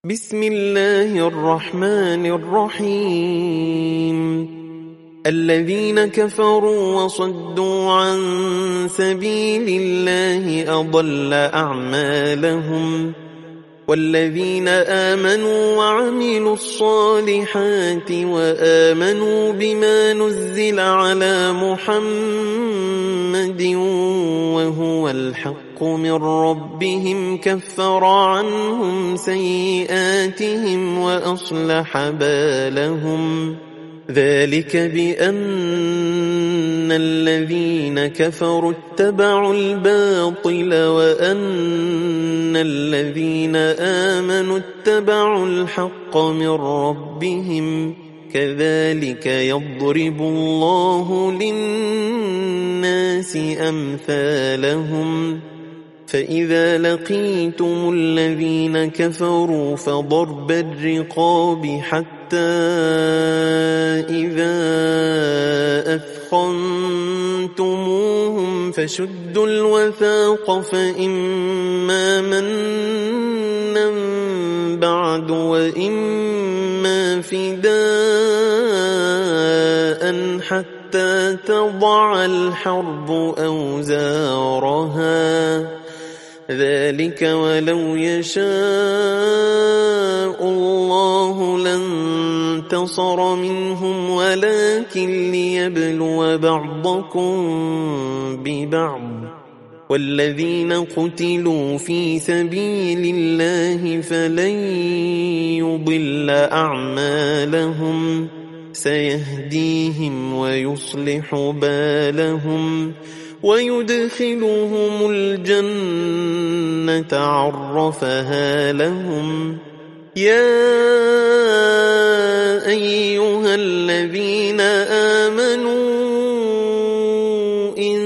بسم الله الرحمن الرحيم. الذين كفروا وصدوا عن سبيل الله أضل أعمالهم، والذين آمنوا وعملوا الصالحات وآمنوا بما نزل على محمد وهو الحق من ربهم كفر عنهم سيئاتهم وأصلح بالهم. ذلك بأن الذين كفروا اتبعوا الباطل وأن الذين آمنوا اتبعوا الحق من ربهم، كذلك يضرب الله للناس أمثالهم. فإذا لقيتم الذين كفروا فضرب الرقاب حتى إذا أثخنتموهم فشدوا الوثاق، فإما منا بعد وإما فداء حتى تضع الحرب أوزارها. ذلك ولو يشاء الله لانتصر منهم ولكن ليبلو بعضكم ببعض. والذين قتلوا في سبيل الله فلن يضل أعمالهم، سيهديهم ويصلح بالهم ويدخلهم الجنة عرفها لهم. يا أيها الذين آمنوا إن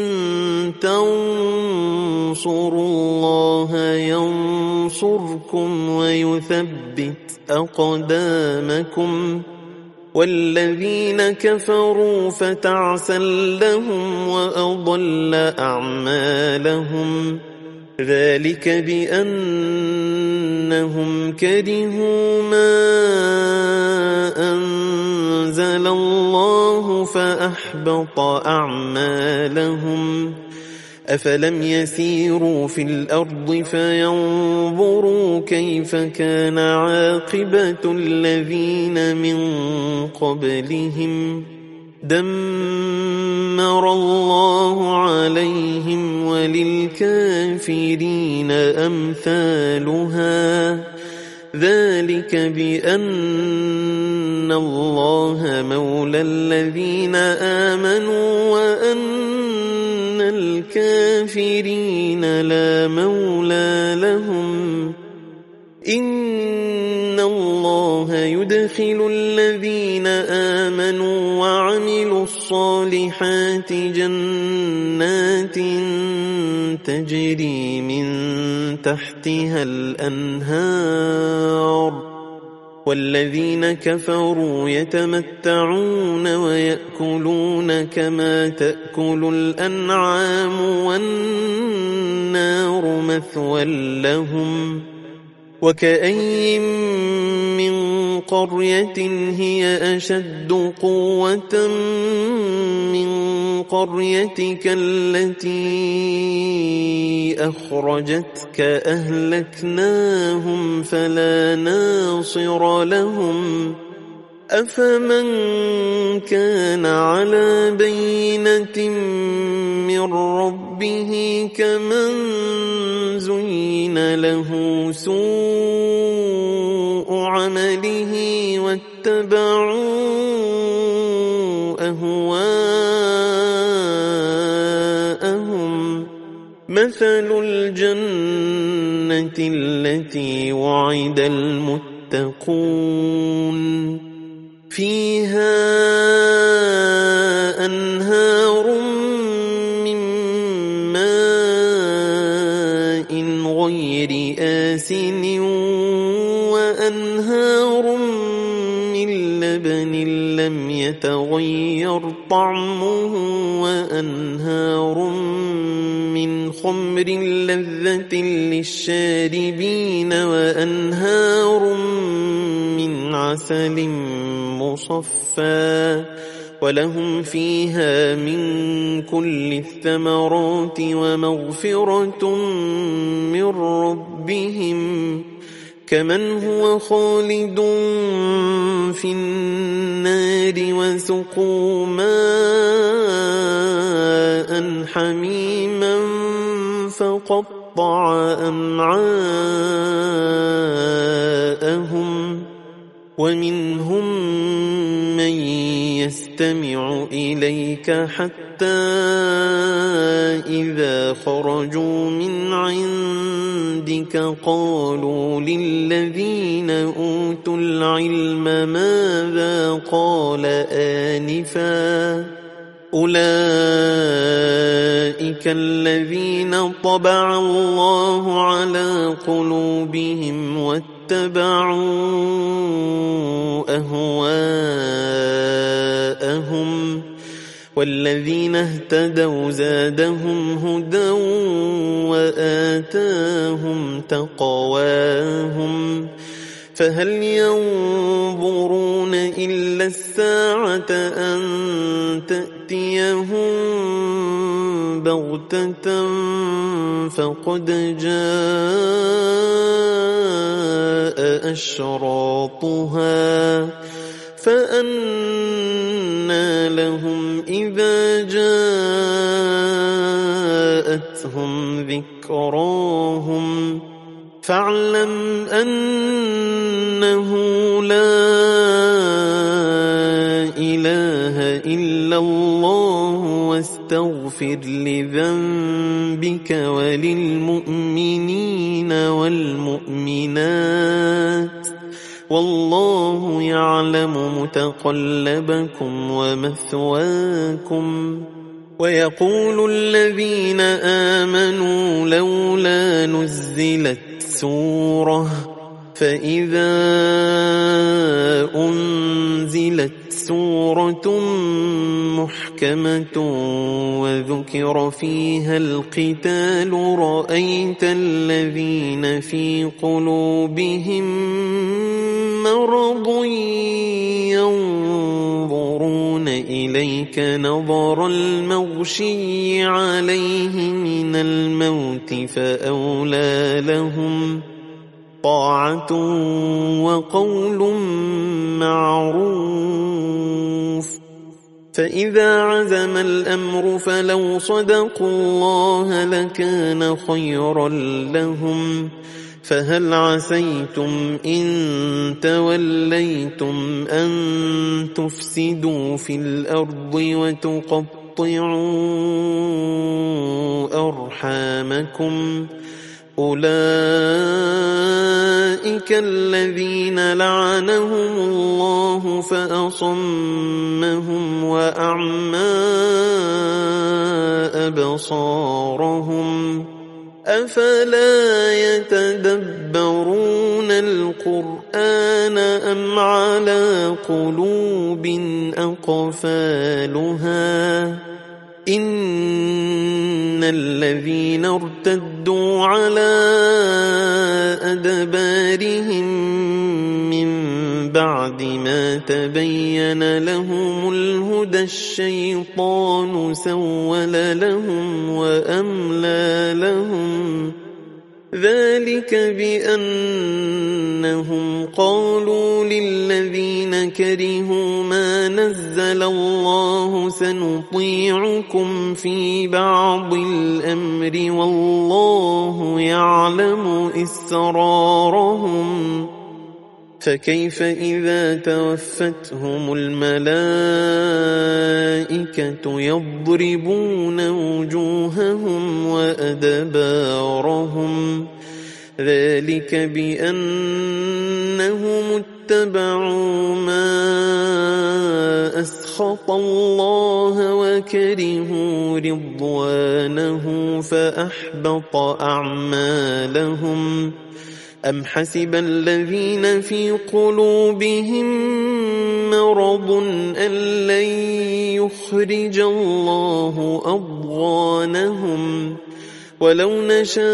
تنصروا الله ينصركم ويثبت أقدامكم. والذين كفروا فتعسا لهم وأضل أعمالهم. ذلك بأنهم كرهوا ما أنزل الله فأحبط أعمالهم. أفلم يسيروا في الأرض فينظروا كيف كان عاقبة الذين من قبلهم، دمر الله عليهم وللكافرين أمثالها. ذلك بأن الله مولى الذين آمنوا وأن الكافرين لا مولى لهم. إن الله يدخل الذين آمنوا وعملوا الصالحات جنات تجري من تحتها الأنهار، والذين كفروا يتمتعون ويأكلون كما تأكل الأنعام والنار مثوى لهم. وكأين من قرية هي أشد قوة من قريتك التي أخرجتك أهلكناهم فلا ناصر لهم. أفمن كان على بينة من ربه كمن زين له سوء عمله واتبعوا أهواءهم. مثل الجنة التي وعد المتقون فيها أنهار من ماء غير آسن وأنهار من لبن لم يتغير طعمه وأنهار من خمر لذة للشاربين وأنهار عسل مصفى ولهم فيها من كل الثمرات ومغفرة من ربهم كمن هو خالد في النار وسقوا ماء حميما فقطع أمعاءهم ومنهم من يستمع إليك حتى إذا خرجوا من عندك قالوا للذين أوتوا العلم ماذا قال آنفا أولئك الذين طبع الله على قلوبهم واتبعوا أهواءهم والذين اهتدوا زادهم هدى وآتاهم تقواهم فهل ينظرون إلا الساعة أن تأتيهم بغتة فقد جاء أشراطها فأنى لهم إذا جاءتهم ذكراهم فاعلم أنه لا إله إلا الله واستغفر لذنبك وللمؤمنين والمؤمنات والله يعلم متقلبكم ومثواكم ويقول الذين آمنوا لولا نزلت سورة فإذا أنزلت سورة محكمة وذكر فيها القتال رأيت الذين في قلوبهم مرض ينظرون إليك نظر المغشي عليه من الموت فأولى لهم طاعة وقول معروف فإذا عزم الأمر فلو صدقوا الله لكان خيرا لهم فهل عسيتم إن توليتم أن تفسدوا في الأرض وتقطعوا أرحامكم أولئك الذين لعنهم الله فأصمهم وأعمى أبصارهم أفلا يتدبرون القرآن أم على قلوب أقفالها إن الذين ارتدوا على أدبارهم من بعد ما تبين لهم الهدى الشيطان سول لهم وأملى لهم ذلك بأنهم قالوا للذين كرهوا ما نزل الله سنطيعكم في بعض الأمر والله يعلم إسرارهم فكيف إذا توفتهم الملائكة يضربون وجوههم وأدبارهم ذلك بأنهم اتبعوا ما أسخط الله وكرهوا رضوانه فأحبط أعمالهم أم حسب الذين في قلوبهم مرض أن لن يخرج الله أضغانهم ولو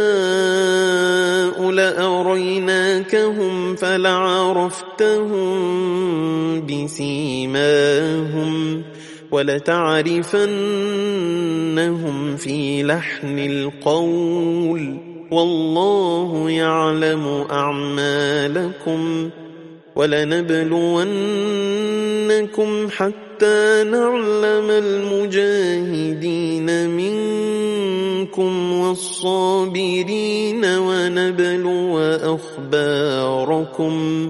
نشاء لأريناكهم فلعرفتهم بسيماهم ولتعرفنهم في لحن القول والله يعلم أعمالكم ولنبلونكم حتى نعلم المجاهدين منكم والصابرين ونبلو أخباركم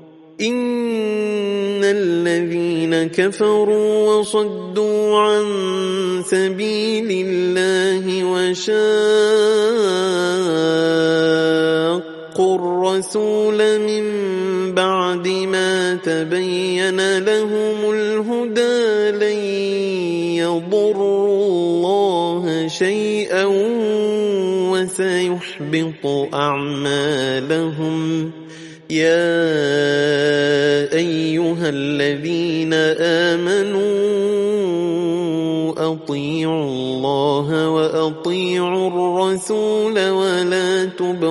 إن الذين كفروا وصدوا عن سبيل الله وشاقوا الرسول من بعد ما تبين لهم الهدى لن يضروا الله شيئا وسيحبط أعمالهم يا أيها الذين آمنوا أطيعوا الله وأطيعوا الرسول ولا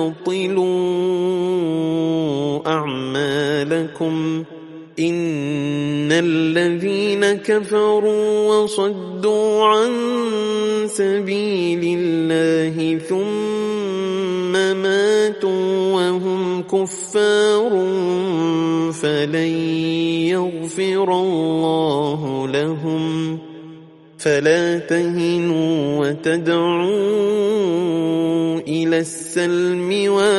تبطلوا أعمالكم إن الذين كفروا وصدوا عن سبيل الله ثم ماتوا وهم كفار فلن يغفر الله لهم فلا تهنوا وتدعوا إلى السلم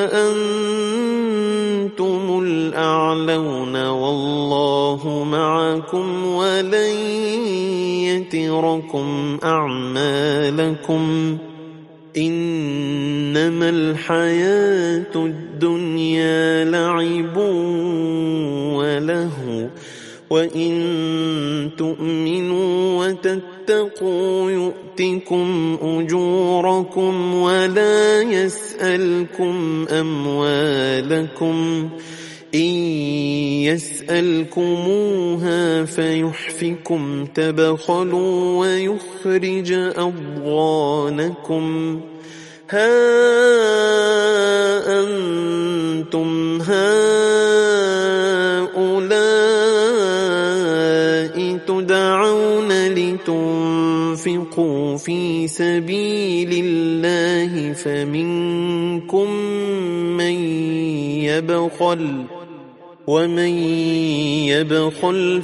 وأنتم الأعلون والله معكم ولن يتركم أعمالكم إنما الحياة الدنيا لعب ولهو وإن تؤمنوا وتتقوا يؤتكم أجوركم ولا يسألكم أموالكم إن يسألكموها فيحفكم تبخلوا ويخرج أضغانكم ها أنتم هؤلاء تدعون لتنفقوا في سبيل الله فمنكم من يبخل ومن يبخل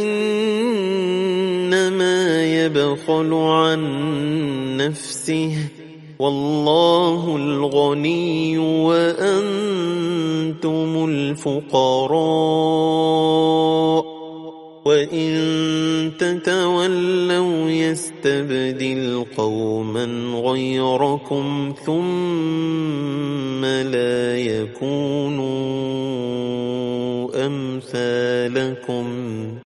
فإنما يبخل عن نفسه والله الغني وأنتم الفقراء وإن تتولوا يستبدل قوما غيركم ثم لا يكونوا أمثالكم